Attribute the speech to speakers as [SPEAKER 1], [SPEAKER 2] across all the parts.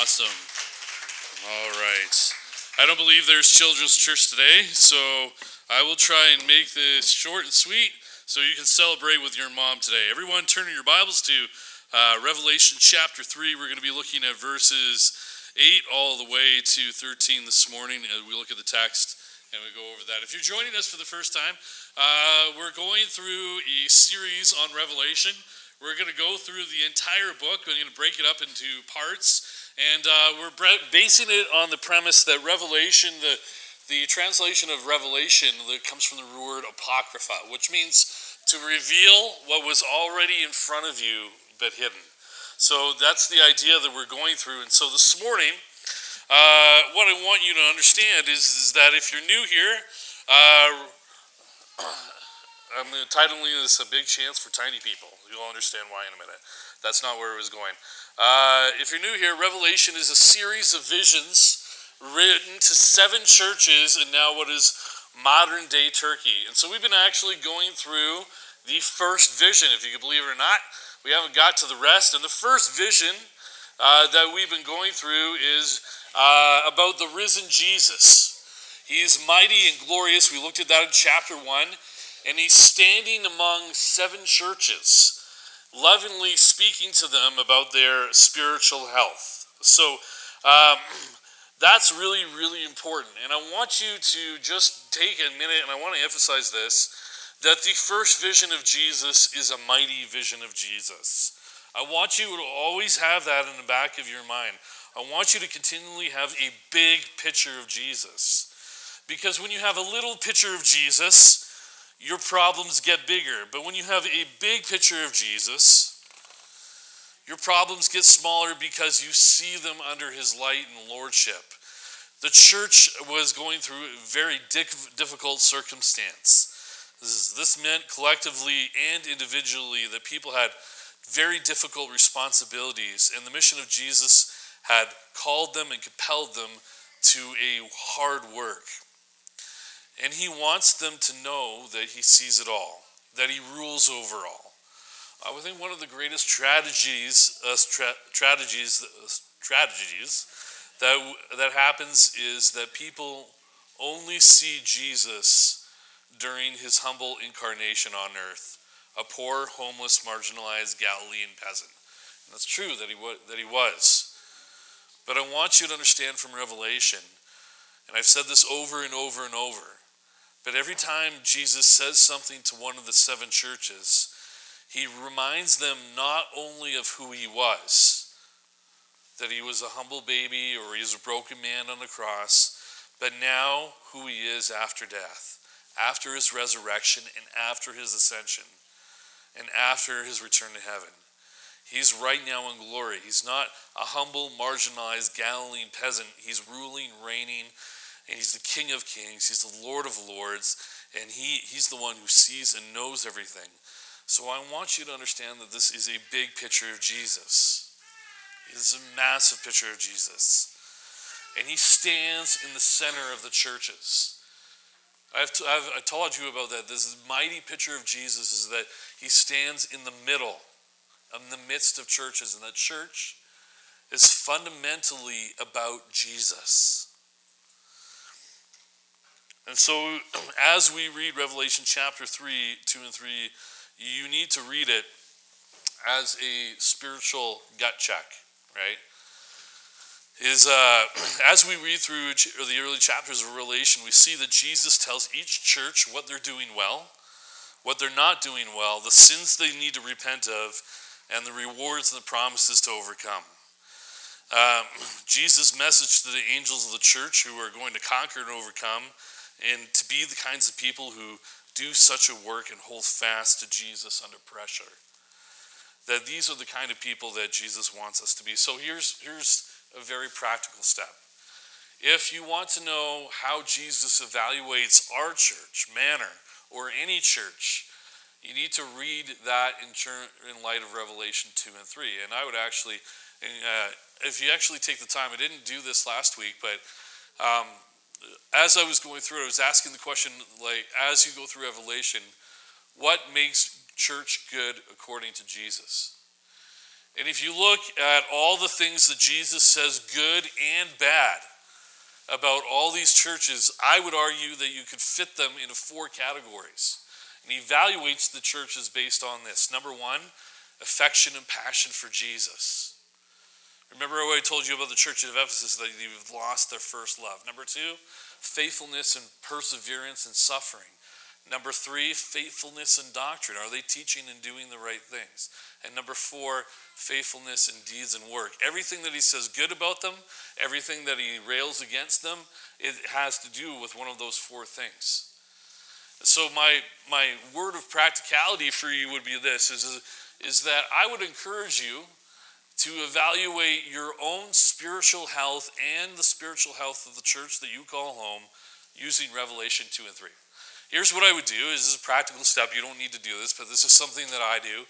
[SPEAKER 1] Awesome. All right. I don't believe there's children's church today, so I will try and make this short and sweet so you can celebrate with your mom today. Everyone turn your Bibles to Revelation chapter 3. We're going to be looking at verses 8 all the way to 13 this morning. We look at the text and we go over that. If you're joining us for the first time, we're going through a series on Revelation. We're going to go through the entire book. We're going to break it up into parts. And we're basing it on the premise that Revelation, the translation of Revelation that comes from the word apocrypha, which means to reveal what was already in front of you but hidden. So that's the idea that we're going through. And so this morning, what I want you to understand is that if you're new here, I'm titling this A Big Chance for Tiny People. You'll understand why in a minute. That's not where it was going. If you're new here, Revelation is a series of visions written to 7 churches in now what is modern day Turkey. And so we've been actually going through the first vision, if you can believe it or not. We haven't got to the rest. And the first vision that we've been going through is about the risen Jesus. He's mighty and glorious. We looked at that in chapter 1. And he's standing among 7 churches, lovingly speaking to them about their spiritual health. So that's really, really important. And I want you to just take a minute, and I want to emphasize this, that the first vision of Jesus is a mighty vision of Jesus. I want you to always have that in the back of your mind. I want you to continually have a big picture of Jesus. Because when you have a little picture of Jesus, your problems get bigger. But when you have a big picture of Jesus, your problems get smaller because you see them under his light and lordship. The church was going through a very difficult circumstance. This meant collectively and individually that people had very difficult responsibilities, and the mission of Jesus had called them and compelled them to a hard work. And he wants them to know that he sees it all, that he rules over all. I think one of the greatest strategies that happens is that people only see Jesus during his humble incarnation on earth, a poor, homeless, marginalized Galilean peasant. And that's true that he was. But I want you to understand from Revelation, and I've said this over and over and over, but every time Jesus says something to one of the 7 churches, he reminds them not only of who he was, that he was a humble baby or he was a broken man on the cross, but now who he is after death, after his resurrection and after his ascension, and after his return to heaven. He's right now in glory. He's not a humble, marginalized Galilean peasant. He's ruling, reigning, and he's the King of Kings. He's the Lord of Lords. And he's the one who sees and knows everything. So I want you to understand that this is a big picture of Jesus. It's a massive picture of Jesus. And he stands in the center of the churches. I told you about that. This mighty picture of Jesus is that he stands in the middle, in the midst of churches. And that church is fundamentally about Jesus. And so as we read Revelation chapter 3, 2 and 3, you need to read it as a spiritual gut check, right? As we read through the early chapters of Revelation, we see that Jesus tells each church what they're doing well, what they're not doing well, the sins they need to repent of, and the rewards and the promises to overcome. Jesus' message to the angels of the church who are going to conquer and overcome, and to be the kinds of people who do such a work and hold fast to Jesus under pressure. That these are the kind of people that Jesus wants us to be. So here's a very practical step. If you want to know how Jesus evaluates our church, Manor, or any church, you need to read that in light of Revelation 2 and 3. And I would actually, if you actually take the time, I didn't do this last week, but as I was going through it, I was asking the question, like, as you go through Revelation, what makes church good according to Jesus? And if you look at all the things that Jesus says good and bad about all these churches, I would argue that you could fit them into 4 categories. And he evaluates the churches based on this. Number 1, affection and passion for Jesus. Remember what I told you about the church of Ephesus, that they've lost their first love. Number 2, faithfulness and perseverance in suffering. Number 3, faithfulness in doctrine. Are they teaching and doing the right things? And number 4, faithfulness in deeds and work. Everything that he says good about them, everything that he rails against them, it has to do with one of those 4 things. So my word of practicality for you would be this, is that I would encourage you to evaluate your own spiritual health and the spiritual health of the church that you call home using Revelation 2 and 3. Here's what I would do. This is a practical step. You don't need to do this, but this is something that I do.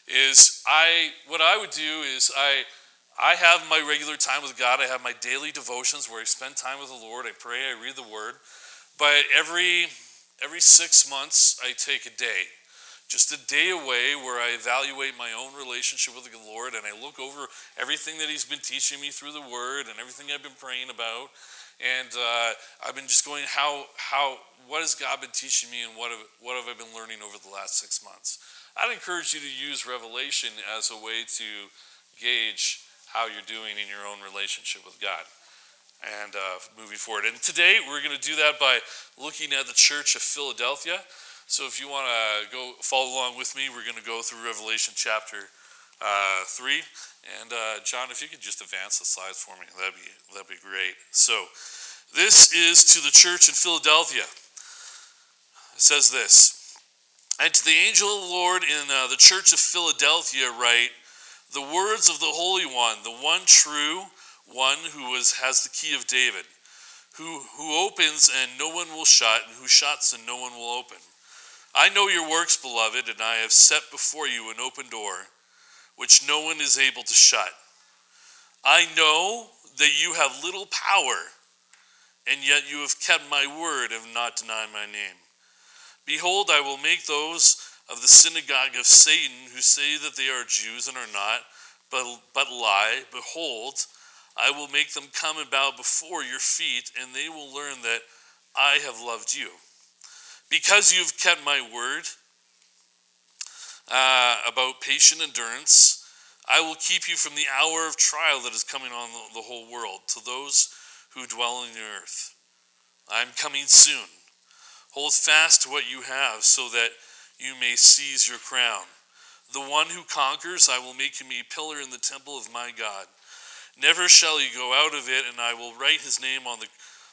[SPEAKER 1] What I would do is I have my regular time with God. I have my daily devotions where I spend time with the Lord. I pray, I read the Word. But every 6 months, I take a day. Just a day away where I evaluate my own relationship with the Lord, and I look over everything that he's been teaching me through the Word and everything I've been praying about. And I've been just going, what has God been teaching me, and what have I been learning over the last 6 months? I'd encourage you to use Revelation as a way to gauge how you're doing in your own relationship with God and moving forward. And today we're going to do that by looking at the church of Philadelphia. So if you want to go follow along with me, we're going to go through Revelation chapter 3. And John, if you could just advance the slides for me, that'd be great. So this is to the church in Philadelphia. It says this: "And to the angel of the Lord in the church of Philadelphia write, the words of the Holy One, the one true one who has the key of David, who opens and no one will shut, and who shuts and no one will open. I know your works, beloved, and I have set before you an open door, which no one is able to shut. I know that you have little power, and yet you have kept my word and have not denied my name. Behold, I will make those of the synagogue of Satan who say that they are Jews and are not, but lie. Behold, I will make them come and bow before your feet, and they will learn that I have loved you. Because you have kept my word about patient endurance, I will keep you from the hour of trial that is coming on the whole world, to those who dwell on the earth. I am coming soon. Hold fast to what you have, so that you may seize your crown. The one who conquers, I will make him a pillar in the temple of my God. Never shall he go out of it, and I will write his name on the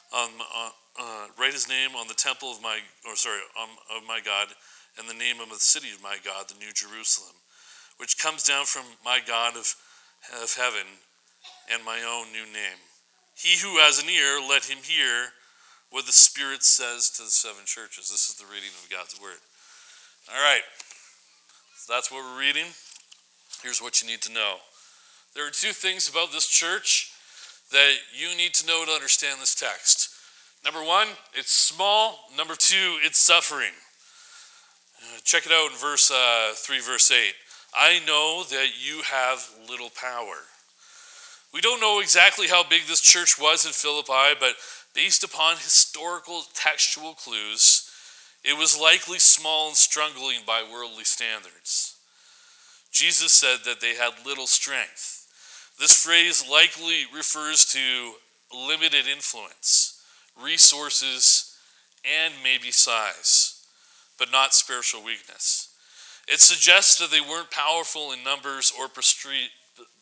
[SPEAKER 1] temple of my God, and the name of the city of my God, the New Jerusalem, which comes down from my God of heaven, and my own new name. He who has an ear, let him hear what the Spirit says to the 7 churches." This is the reading of God's word. All right, so that's what we're reading. Here's what you need to know. There are 2 things about this church that you need to know to understand this text. Number 1, it's small. Number 2, it's suffering. Check it out in verse 3, verse 8. I know that you have little power. We don't know exactly how big this church was in Philippi, but based upon historical textual clues, it was likely small and struggling by worldly standards. Jesus said that they had little strength. This phrase likely refers to limited influence, resources, and maybe size, but not spiritual weakness. It suggests that they weren't powerful in numbers or prestige,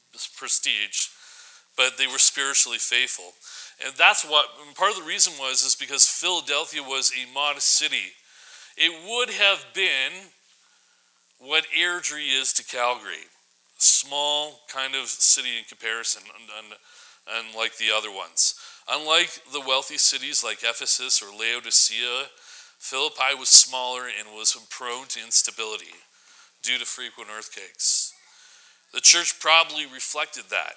[SPEAKER 1] but they were spiritually faithful. And that's what, part of the reason is because Philadelphia was a modest city. It would have been what Airdrie is to Calgary. A small kind of city in comparison, unlike the other ones. Unlike the wealthy cities like Ephesus or Laodicea, Philippi was smaller and was prone to instability due to frequent earthquakes. The church probably reflected that.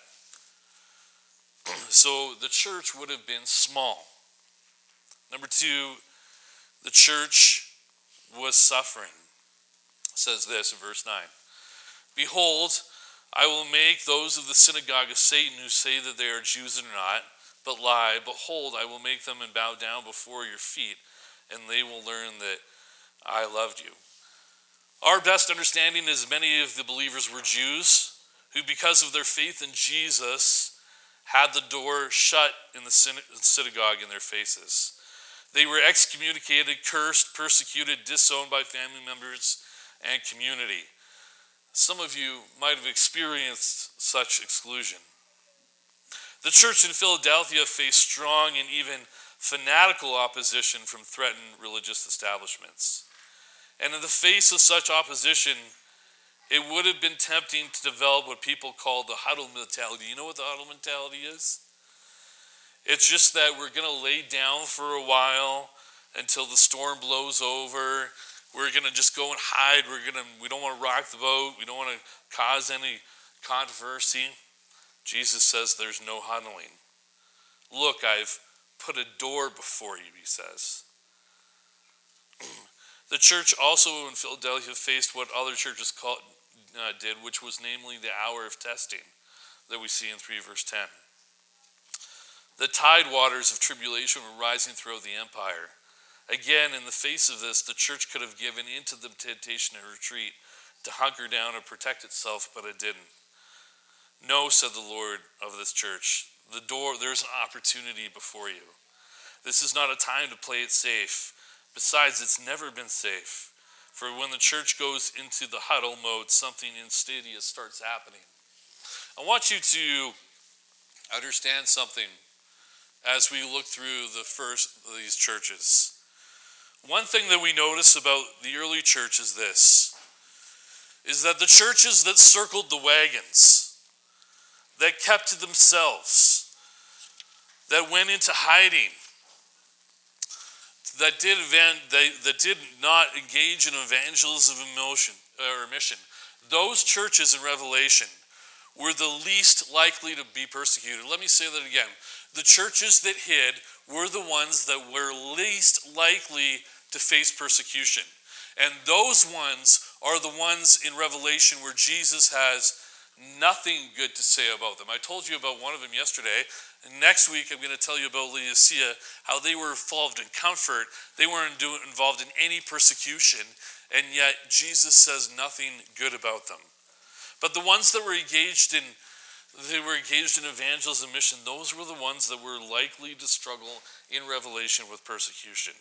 [SPEAKER 1] So the church would have been small. Number 2, the church was suffering. It says this in verse 9. Behold, I will make those of the synagogue of Satan who say that they are Jews and are not, but lie. Behold, I will make them and bow down before your feet, and they will learn that I loved you. Our best understanding is many of the believers were Jews who, because of their faith in Jesus, had the door shut in the synagogue in their faces. They were excommunicated, cursed, persecuted, disowned by family members and community. Some of you might have experienced such exclusion. The church in Philadelphia faced strong and even fanatical opposition from threatened religious establishments. And in the face of such opposition, it would have been tempting to develop what people call the huddle mentality. You know what the huddle mentality is? It's just that we're going to lay down for a while until the storm blows over. We're going to just go and hide. We don't want to rock the boat. We don't want to cause any controversy. Jesus says there's no huddling. Look, I've put a door before you, he says. The church also in Philadelphia faced what other churches did, which was namely the hour of testing that we see in 3 verse 10. The tide waters of tribulation were rising throughout the empire. Again, in the face of this, the church could have given into the temptation to retreat, to hunker down and protect itself, but it didn't. No, said the Lord of this church, there's an opportunity before you. This is not a time to play it safe. Besides, it's never been safe. For when the church goes into the huddle mode, something insidious starts happening. I want you to understand something as we look through the first of these churches. One thing that we notice about the early church is this, is that the churches that circled the wagons, that kept to themselves, that went into hiding, that did not engage in evangelism or mission, those churches in Revelation were the least likely to be persecuted. Let me say that again. The churches that hid were the ones that were least likely to face persecution. And those ones are the ones in Revelation where Jesus has nothing good to say about them. I told you about one of them yesterday. And next week I'm going to tell you about Laodicea, how they were involved in comfort. They weren't involved in any persecution, and yet Jesus says nothing good about them. But the ones that were engaged in evangelism mission, those were the ones that were likely to struggle in Revelation with persecution.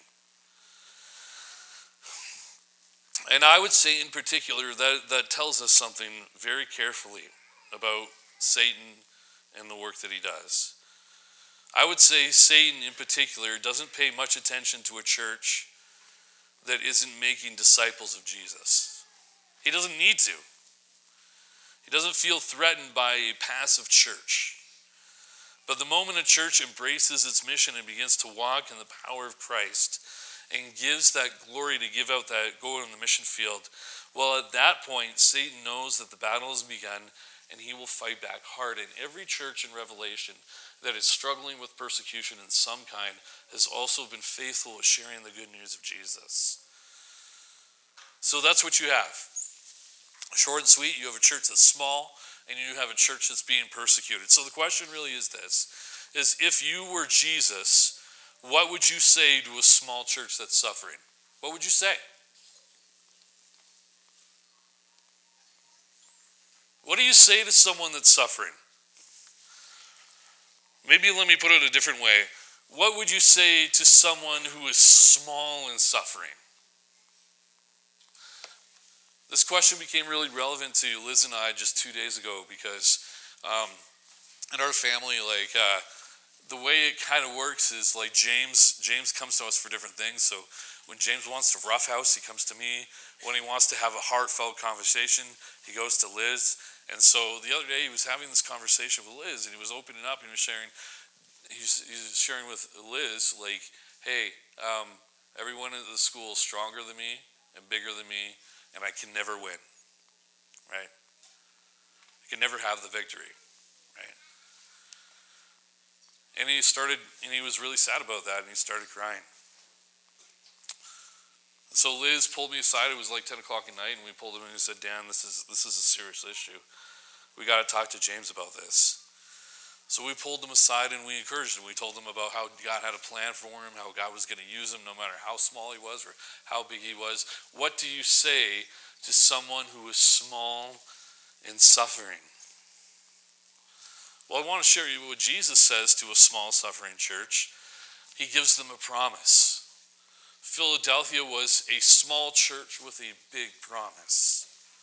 [SPEAKER 1] And I would say in particular that tells us something very carefully about Satan and the work that he does. I would say Satan in particular doesn't pay much attention to a church that isn't making disciples of Jesus. He doesn't need to. He doesn't feel threatened by a passive church. But the moment a church embraces its mission and begins to walk in the power of Christ and gives that glory to go in the mission field, well, at that point, Satan knows that the battle has begun and he will fight back hard. And every church in Revelation that is struggling with persecution in some kind has also been faithful with sharing the good news of Jesus. So that's what you have. Short and sweet, you have a church that's small, and you have a church that's being persecuted. So the question really is this, is if you were Jesus, what would you say to a small church that's suffering? What would you say? What do you say to someone that's suffering? Maybe let me put it a different way. What would you say to someone who is small and suffering? This question became really relevant to Liz and I just 2 days ago because in our family, the way it kind of works is like James comes to us for different things. So when James wants to roughhouse, he comes to me. When he wants to have a heartfelt conversation, he goes to Liz. And so the other day he was having this conversation with Liz, and he was opening up and he was sharing with Liz, like, hey, everyone at the school is stronger than me and bigger than me, and I can never win, right? I can never have the victory, right? And he was really sad about that, and he started crying. So Liz pulled me aside. It was like 10 o'clock at night, and we pulled him in and said, Dan, this is a serious issue. We got to talk to James about this. So we pulled them aside and we encouraged him. We told them about how God had a plan for him, how God was going to use him no matter how small he was or how big he was. What do you say to someone who is small and suffering? Well, I want to share you what Jesus says to a small suffering church. He gives them a promise. Philadelphia was a small church with a big promise.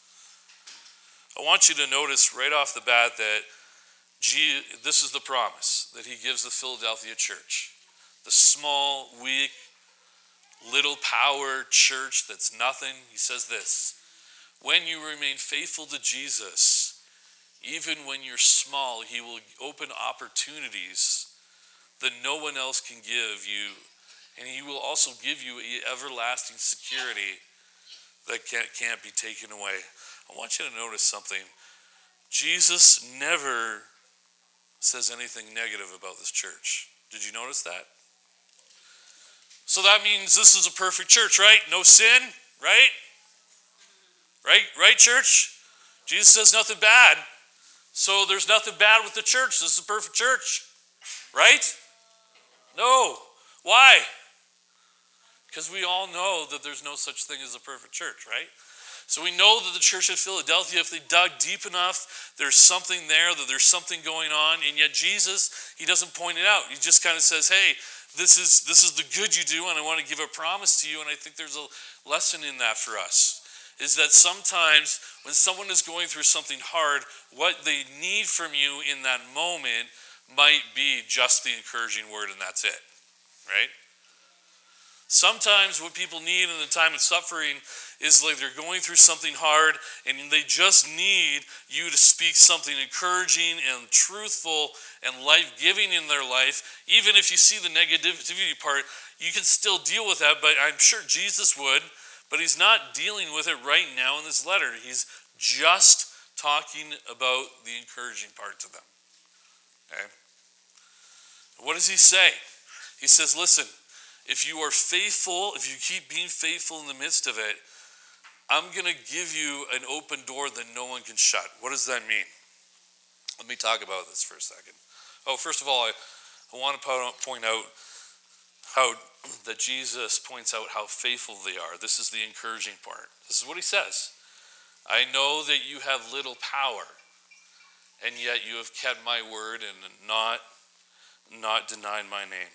[SPEAKER 1] I want you to notice right off the bat that this is the promise that he gives the Philadelphia church. The small, weak, little power church that's nothing. He says this: when you remain faithful to Jesus, even when you're small, he will open opportunities that no one else can give you. And he will also give you everlasting security that can't be taken away. I want you to notice something. Jesus never says anything negative about this church. Did you notice that? So that means this is a perfect church, right? No sin, right? Right, church? Jesus says nothing bad. So there's nothing bad with the church. This is a perfect church, right? No. Why? Because we all know that there's no such thing as a perfect church, right? So we know that the church at Philadelphia, if they dug deep enough, there's something there, that there's something going on. And yet Jesus, he doesn't point it out. He just kind of says, hey, this is the good you do, and I want to give a promise to you. And I think there's a lesson in that for us, is that sometimes when someone is going through something hard, what they need from you in that moment might be just the encouraging word, and that's it, right? Sometimes what people need in the time of suffering is like they're going through something hard and they just need you to speak something encouraging and truthful and life-giving in their life. Even if you see the negativity part, you can still deal with that, but I'm sure Jesus would, but he's not dealing with it right now in this letter. He's just talking about the encouraging part to them. Okay? What does he say? He says, listen, if you are faithful, if you keep being faithful in the midst of it, I'm going to give you an open door that no one can shut. What does that mean? Let me talk about this for a second. Oh, first of all, I want to point out how that Jesus points out how faithful they are. This is the encouraging part. This is what he says. I know that you have little power, and yet you have kept my word and not denied my name.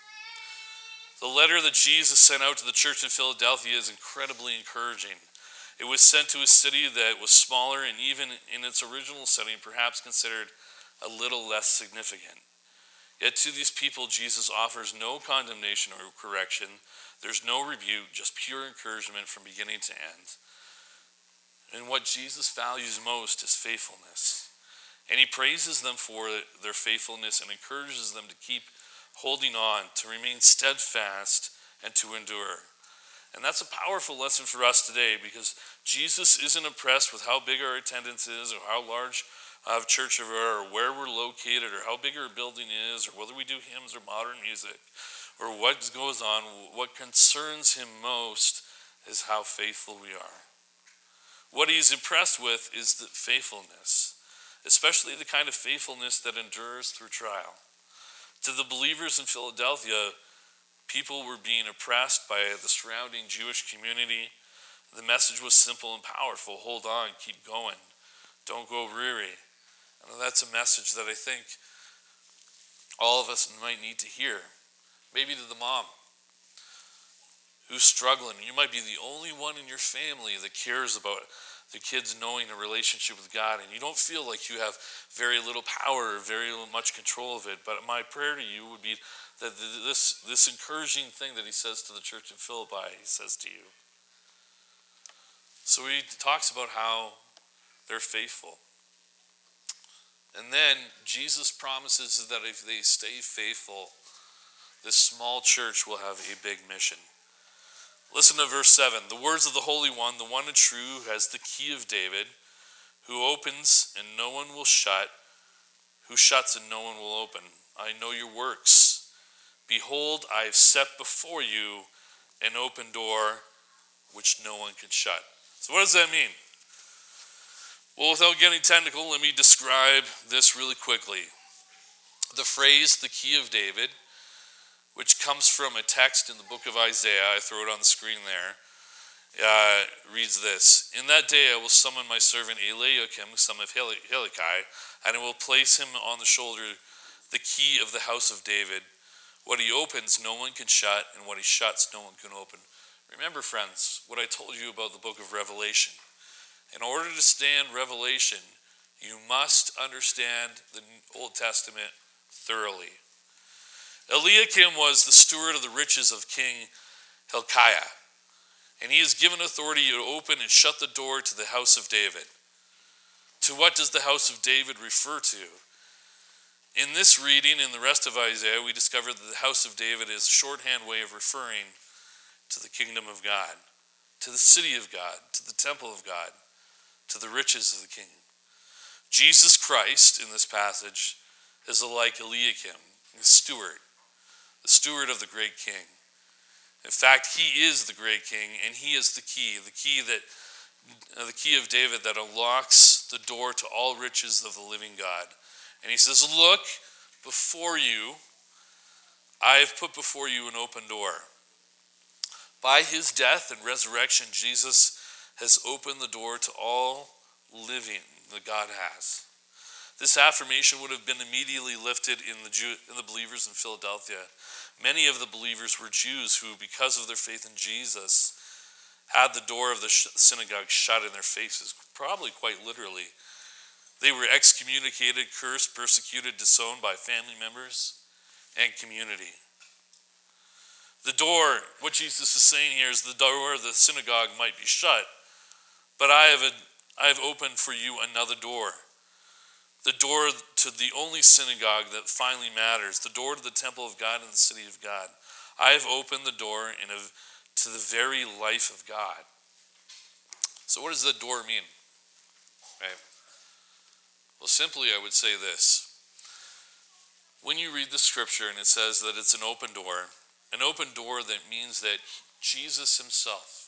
[SPEAKER 1] The letter that Jesus sent out to the church in Philadelphia is incredibly encouraging. It was sent to a city that was smaller and even in its original setting perhaps considered a little less significant. Yet to these people, Jesus offers no condemnation or correction. There's no rebuke, just pure encouragement from beginning to end. And what Jesus values most is faithfulness. And he praises them for their faithfulness and encourages them to keep holding on, to remain steadfast, and to endure. And that's a powerful lesson for us today, because Jesus isn't impressed with how big our attendance is or how large of church we are or where we're located or how big our building is or whether we do hymns or modern music or what goes on. What concerns him most is how faithful we are. What he's impressed with is the faithfulness, especially the kind of faithfulness that endures through trial. To the believers in Philadelphia, people were being oppressed by the surrounding Jewish community. The message was simple and powerful. Hold on, keep going. Don't go weary. And that's a message that I think all of us might need to hear. Maybe to the mom who's struggling. You might be the only one in your family that cares about the kids knowing a relationship with God, and you don't feel like you have very little power or very much control of it. But my prayer to you would be that this encouraging thing that he says to the church in Philippi, he says to you. So he talks about how they're faithful. And then Jesus promises that if they stay faithful, this small church will have a big mission. Listen to verse 7. The words of the Holy One, the one and true, who has the key of David, who opens and no one will shut, who shuts and no one will open. I know your works. Behold, I have set before you an open door which no one can shut. So what does that mean? Well, without getting technical, let me describe this really quickly. The phrase, the key of David, which comes from a text in the book of Isaiah, I throw it on the screen there, reads this: In that day I will summon my servant Eliakim, son of Hilkiah, and I will place him on the shoulder the key of the house of David. What he opens, no one can shut, and what he shuts, no one can open. Remember, friends, what I told you about the book of Revelation. In order to stand Revelation, you must understand the Old Testament thoroughly. Eliakim was the steward of the riches of King Hilkiah, and he is given authority to open and shut the door to the house of David. To what does the house of David refer to? In this reading and the rest of Isaiah, we discover that the house of David is a shorthand way of referring to the kingdom of God, to the city of God, to the temple of God, to the riches of the king. Jesus Christ, in this passage, is like Eliakim, the steward of the great king. In fact, he is the great king, and he is the key of David that unlocks the door to all riches of the living God. And he says, look, before you, I have put before you an open door. By his death and resurrection, Jesus has opened the door to all living that God has. This affirmation would have been immediately lifted in the believers in Philadelphia. Many of the believers were Jews who, because of their faith in Jesus, had the door of the synagogue shut in their faces, probably quite literally. They were excommunicated, cursed, persecuted, disowned by family members and community. The door, what Jesus is saying here is the door of the synagogue might be shut, but I have opened for you another door. The door to the only synagogue that finally matters, the door to the temple of God and the city of God. I have opened the door to the very life of God. So what does that door mean? Right? Well, simply I would say this. When you read the scripture and it says that it's an open door that means that Jesus himself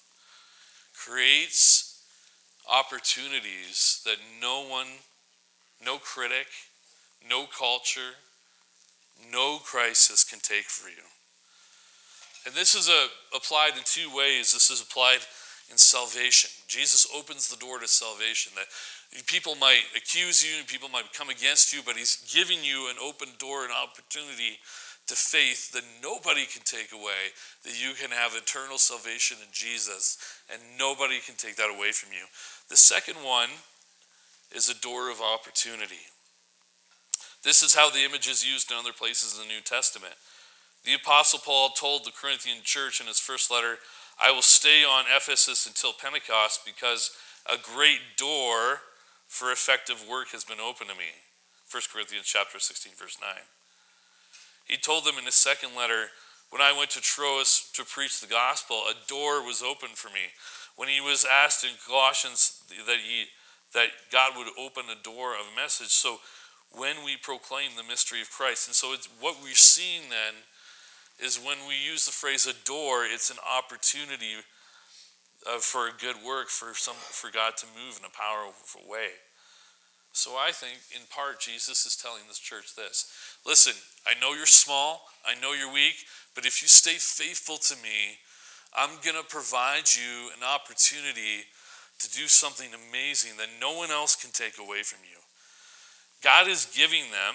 [SPEAKER 1] creates opportunities that no one, no critic, no culture, no crisis can take for you. And this is applied in two ways. This is applied in salvation. Jesus opens the door to salvation. That people might accuse you, people might come against you, but he's giving you an open door, an opportunity to faith that nobody can take away, that you can have eternal salvation in Jesus, and nobody can take that away from you. The second one is a door of opportunity. This is how the image is used in other places in the New Testament. The Apostle Paul told the Corinthian church in his first letter, I will stay on Ephesus until Pentecost because a great door for effective work has been opened to me. 1 Corinthians chapter 16, verse 9. He told them in his second letter, when I went to Troas to preach the gospel, a door was opened for me. When he was asked in Colossians that God would open a door of a message. So when we proclaim the mystery of Christ, and so it's what we're seeing then is when we use the phrase a door, it's an opportunity for a good work, for God to move in a powerful way. So I think, in part, Jesus is telling this church this. Listen, I know you're small, I know you're weak, but if you stay faithful to me, I'm going to provide you an opportunity to do something amazing that no one else can take away from you. God is giving them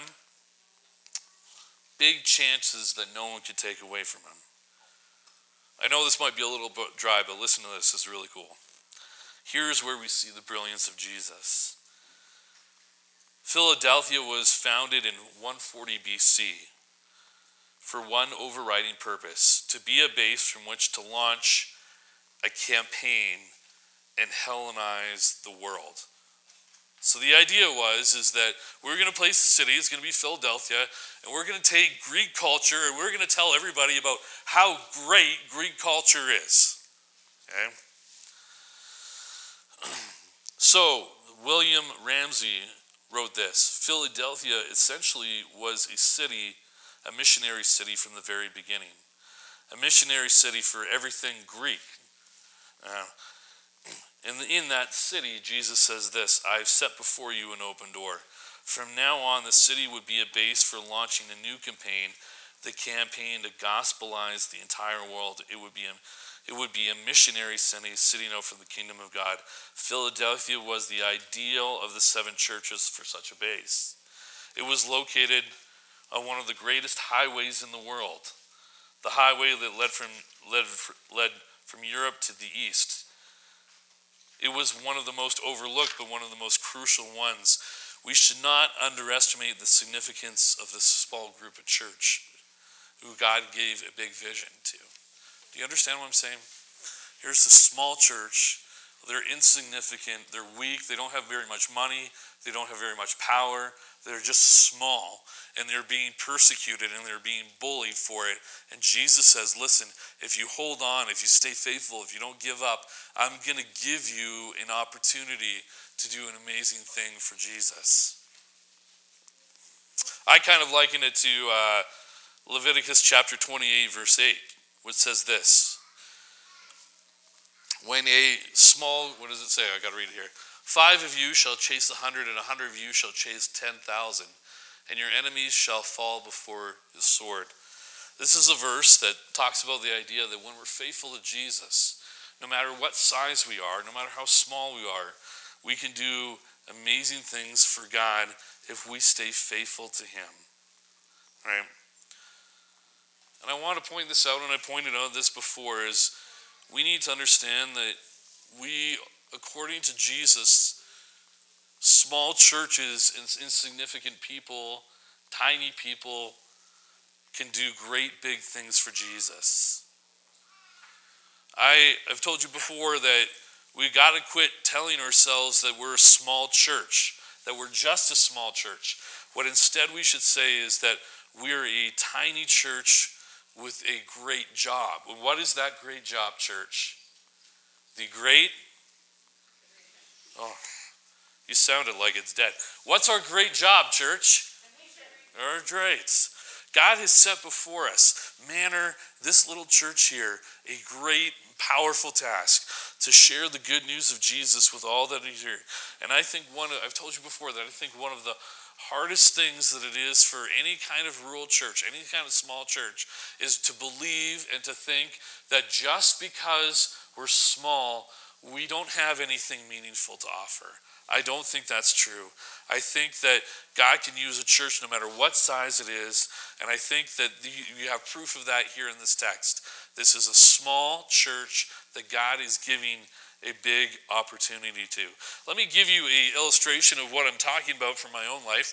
[SPEAKER 1] big chances that no one can take away from him. I know this might be a little bit dry, but listen to this. It's really cool. Here's where we see the brilliance of Jesus. Philadelphia was founded in 140 BC for one overriding purpose, to be a base from which to launch a campaign and Hellenize the world. So the idea is that we're going to place a city, it's going to be Philadelphia, and we're going to take Greek culture and we're going to tell everybody about how great Greek culture is. Okay? So William Ramsey wrote this. Philadelphia essentially was a missionary city from the very beginning. A missionary city for everything Greek. And in that city, Jesus says this, I've set before you an open door. From now on, the city would be a base for launching a new campaign, the campaign to gospelize the entire world. It would be a missionary city sitting out for the kingdom of God. Philadelphia was the ideal of the 7 churches for such a base. It was located on one of the greatest highways in the world, the highway that led from Europe to the east. It was one of the most overlooked, but one of the most crucial ones. We should not underestimate the significance of this small group of church who God gave a big vision to. Do you understand what I'm saying? Here's this small church. They're insignificant. They're weak. They don't have very much money. They don't have very much power. They're just small, and they're being persecuted, and they're being bullied for it. And Jesus says, listen, if you hold on, if you stay faithful, if you don't give up, I'm going to give you an opportunity to do an amazing thing for Jesus. I kind of liken it to Leviticus chapter 28, verse 8, which says this. When a small, what does it say? I got to read it here. 5 of you shall chase 100, and 100 of you shall chase 10,000, and your enemies shall fall before the sword. This is a verse that talks about the idea that when we're faithful to Jesus, no matter what size we are, no matter how small we are, we can do amazing things for God if we stay faithful to Him. Right? And I want to point this out, and I pointed out this before, is we need to understand that we, according to Jesus, small churches and insignificant people, tiny people, can do great big things for Jesus. I've told you before that we got to quit telling ourselves that we're a small church, that we're just a small church. What instead we should say is that we're a tiny church with a great job. What is that great job, church? The great? Oh, you sounded like it's dead. What's our great job, church? Our great. God has set before us, Manor, this little church here, a great, powerful task to share the good news of Jesus with all that is here. And I think I've told you before that I think one of the hardest things that it is for any kind of rural church, any kind of small church, is to believe and to think that just because we're small, we don't have anything meaningful to offer. I don't think that's true. I think that God can use a church no matter what size it is, and I think that you have proof of that here in this text. This is a small church that God is giving a big opportunity to. Let me give you an illustration of what I'm talking about from my own life.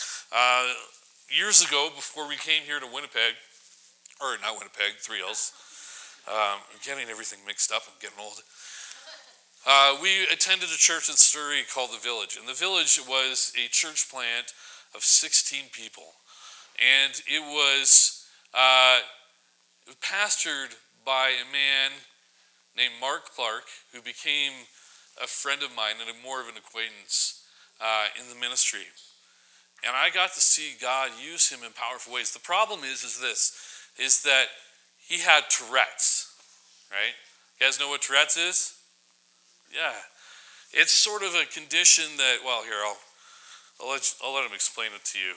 [SPEAKER 1] Years ago, before we came here to Winnipeg, or not Winnipeg, 3Ls, I'm getting everything mixed up, I'm getting old. We attended a church in Surrey called The Village, and The Village was a church plant of 16 people, and it was pastored by a man named Mark Clark, who became a friend of mine and more of an acquaintance in the ministry. And I got to see God use him in powerful ways. The problem is that he had Tourette's, right? You guys know what Tourette's is? Yeah. It's sort of a condition that, well, here, I'll let him explain it to you.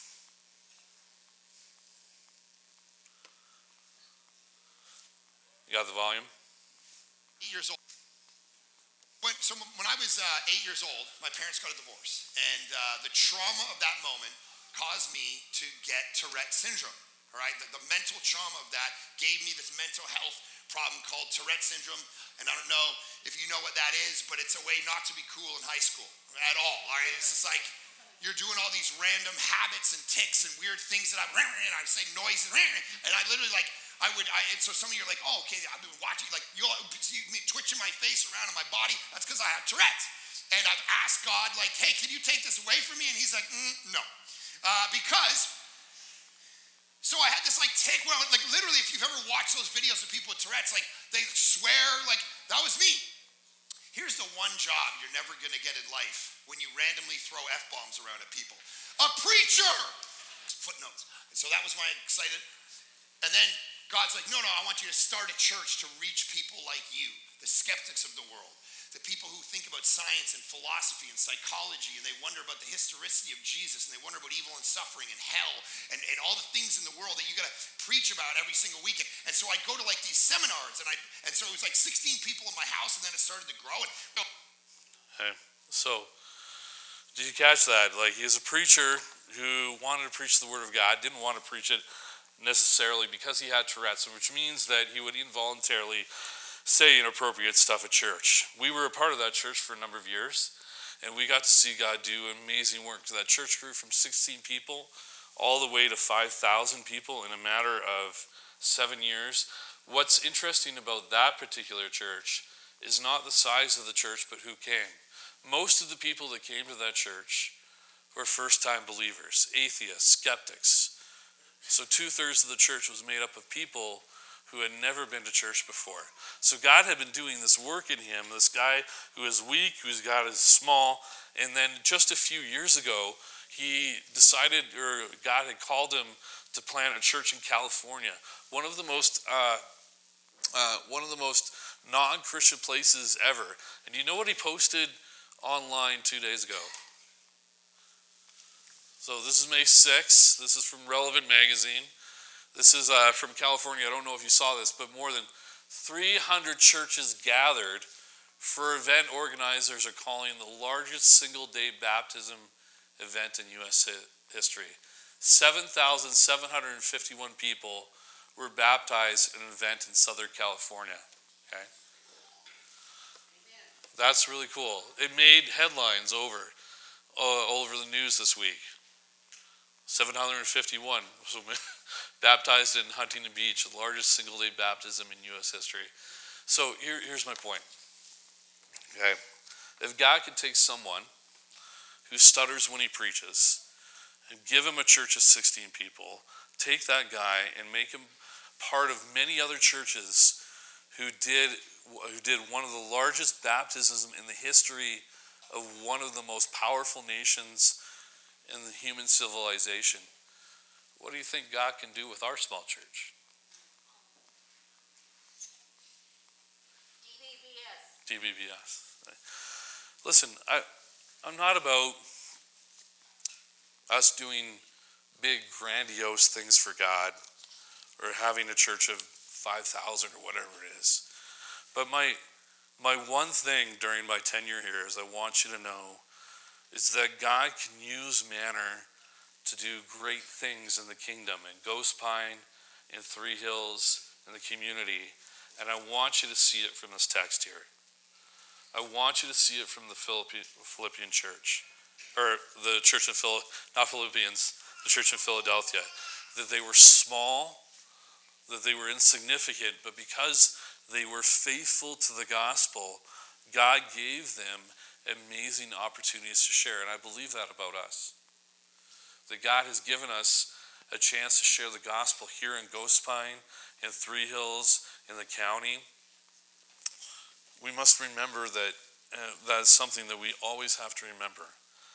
[SPEAKER 1] You got the volume?
[SPEAKER 2] 8 years old. When I was 8 years old, my parents got a divorce, and the trauma of that moment caused me to get Tourette syndrome. All right, the mental trauma of that gave me this mental health problem called Tourette syndrome, and I don't know if you know what that is, but it's a way not to be cool in high school at all. All right, it's just like you're doing all these random habits and tics and weird things that I say noises, and I literally and so some of you are like, oh, okay, I've been watching, like, you'll see me twitching my face around in my body. That's because I have Tourette's. And I've asked God, like, hey, can you take this away from me? And he's like, no. So I had this, like, tic where, like, literally, if you've ever watched those videos of people with Tourette's, like, they swear, like, that was me. Here's the one job you're never going to get in life when you randomly throw F-bombs around at people. A preacher! Footnotes. And so that was my excited. And then God's like, no, I want you to start a church to reach people like you, the skeptics of the world. the people who think about science and philosophy and psychology, and they wonder about the historicity of Jesus, and they wonder about evil and suffering and hell and all the things in the world that you got to preach about every single weekend. And so I'd go to like these seminars, and so it was like 16 people in my house, and then it started to grow.
[SPEAKER 1] Okay. So, did you catch that? Like, he's a preacher who wanted to preach the word of God, didn't want to preach it necessarily because he had Tourette's, which means that he would involuntarily say inappropriate stuff at church. We were a part of that church for a number of years, and we got to see God do amazing work. That church grew from 16 people all the way to 5,000 people in a matter of 7 years. What's interesting about that particular church is not the size of the church, but who came. Most of the people that came to that church were first-time believers, atheists, skeptics. So 2/3 of the church was made up of people who had never been to church before. So God had been doing this work in him, this guy who is weak, whose God is small, and then just a few years ago, he decided, or God had called him to plant a church in California, one of the most non-Christian places ever. And you know what he posted online 2 days ago? So this is May 6th. This is from Relevant Magazine. This is from California. I don't know if you saw this, but more than 300 churches gathered for an event organizers are calling the largest single-day baptism event in U.S. history. 7,751 people were baptized in an event in Southern California. Okay, that's really cool. It made headlines all over the news this week. 751 so baptized in Huntington Beach, the largest single-day baptism in U.S. history. So here's my point. Okay, if God could take someone who stutters when he preaches and give him a church of 16 people, take that guy and make him part of many other churches who did one of the largest baptisms in the history of one of the most powerful nations in the human civilization. What do you think God can do with our small church? DBBS. Listen, I'm not about us doing big, grandiose things for God or having a church of 5,000 or whatever it is. But my one thing during my tenure here is I want you to know is that God can use Manor to do great things in the kingdom, in Ghost Pine, in Three Hills, in the community. And I want you to see it from this text here. I want you to see it from the Philippian church, or the church in not Philippians, the church in Philadelphia, that they were small, that they were insignificant, but because they were faithful to the gospel, God gave them amazing opportunities to share. And I believe that about us. That God has given us a chance to share the gospel here in Ghost Pine, in Three Hills, in the county. We must remember that that's something that we always have to remember.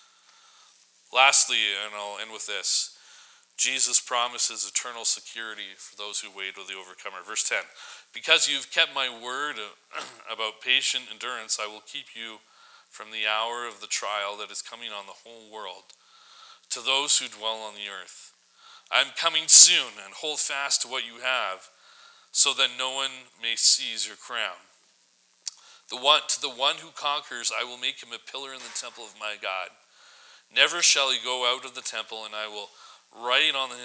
[SPEAKER 1] Lastly, and I'll end with this, Jesus promises eternal security for those who wait with the overcomer. Verse 10, because you've kept my word about patient endurance, I will keep you from the hour of the trial that is coming on the whole world, to those who dwell on the earth. I'm coming soon, and hold fast to what you have, so that no one may seize your crown. To the one who conquers, I will make him a pillar in the temple of my God. Never shall he go out of the temple, and I will write on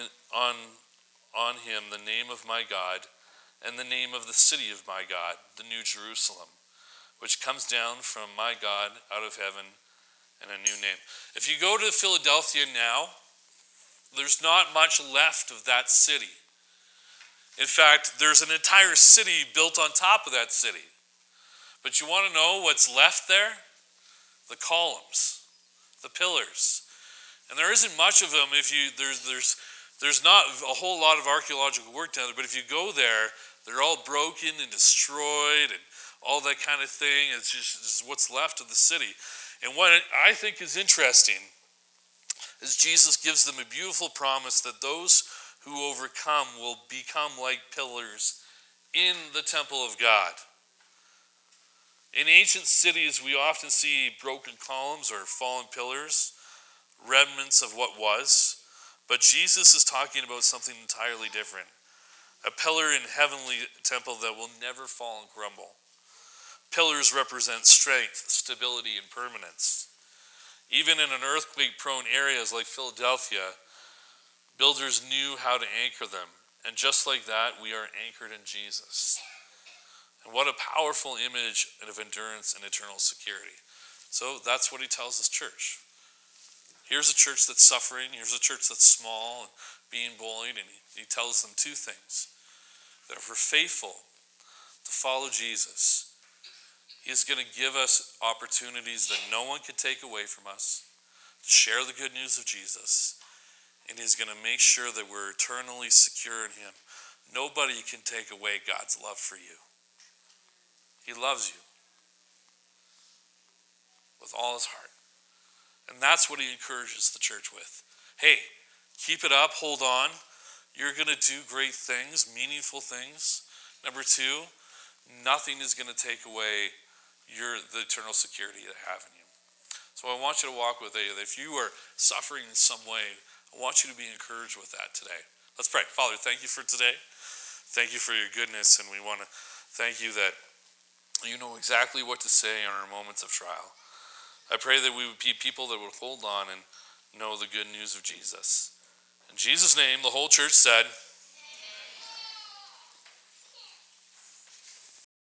[SPEAKER 1] him the name of my God and the name of the city of my God, the New Jerusalem, which comes down from my God out of heaven, and a new name. If you go to Philadelphia now, there's not much left of that city. In fact, there's an entire city built on top of that city. But you want to know what's left there? The columns, the pillars. And there isn't much of them there's not a whole lot of archaeological work down there, but if you go there, they're all broken and destroyed and all that kind of thing. It's just what's left of the city. And what I think is interesting is Jesus gives them a beautiful promise that those who overcome will become like pillars in the temple of God. In ancient cities, we often see broken columns or fallen pillars, remnants of what was. But Jesus is talking about something entirely different. A pillar in heavenly temple that will never fall and crumble. Pillars represent strength, stability, and permanence. Even in an earthquake-prone areas like Philadelphia, builders knew how to anchor them. And just like that, we are anchored in Jesus. And what a powerful image of endurance and eternal security. So that's what he tells his church. Here's a church that's suffering. Here's a church that's small and being bullied. And he tells them two things. That if we're faithful to follow Jesus, he is going to give us opportunities that no one can take away from us to share the good news of Jesus. And he's going to make sure that we're eternally secure in him. Nobody can take away God's love for you. He loves you with all his heart. And that's what he encourages the church with. Hey, keep it up, hold on. You're going to do great things, meaningful things. Number two, nothing is going to take away the eternal security you have in you. So I want you to walk with it. If you are suffering in some way, I want you to be encouraged with that today. Let's pray. Father, thank you for today. Thank you for your goodness, and we want to thank you that you know exactly what to say in our moments of trial. I pray that we would be people that would hold on and know the good news of Jesus. In Jesus' name, the whole church said,